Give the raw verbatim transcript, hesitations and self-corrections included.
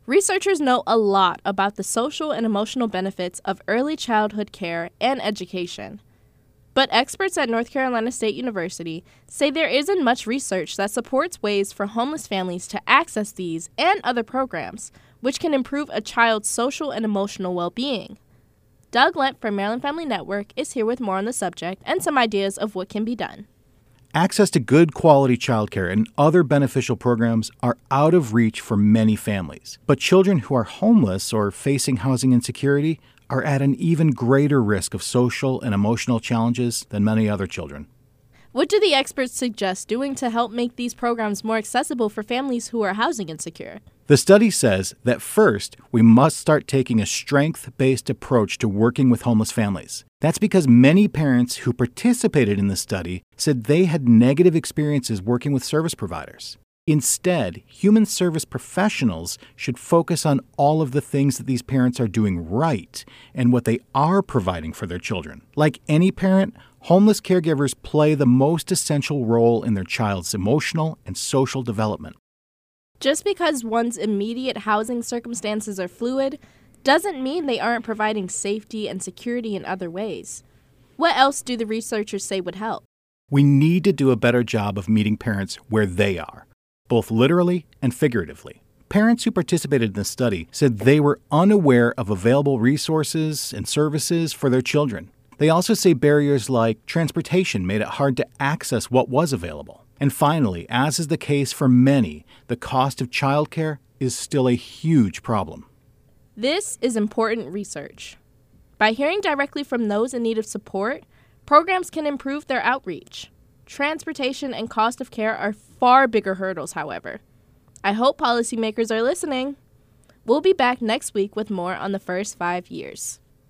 Researchers know a lot about the social and emotional benefits of early childhood care and education. But experts at North Carolina State University say there isn't much research that supports ways for homeless families to access these and other programs, which can improve a child's social and emotional well-being. Doug Lent from Maryland Family Network is here with more on the subject and some ideas of what can be done. Access to good quality childcare and other beneficial programs are out of reach for many families. But children who are homeless or facing housing insecurity are at an even greater risk of social and emotional challenges than many other children. What do the experts suggest doing to help make these programs more accessible for families who are housing insecure? The study says that first, we must start taking a strength-based approach to working with homeless families. That's because many parents who participated in the study said they had negative experiences working with service providers. Instead, human service professionals should focus on all of the things that these parents are doing right and what they are providing for their children. Like any parent, homeless caregivers play the most essential role in their child's emotional and social development. Just because one's immediate housing circumstances are fluid doesn't mean they aren't providing safety and security in other ways. What else do the researchers say would help? We need to do a better job of meeting parents where they are, both literally and figuratively. Parents who participated in the study said they were unaware of available resources and services for their children. They also say barriers like transportation made it hard to access what was available. And finally, as is the case for many, the cost of childcare is still a huge problem. This is important research. By hearing directly from those in need of support, programs can improve their outreach. Transportation and cost of care are far bigger hurdles, however. I hope policymakers are listening. We'll be back next week with more on the first five years.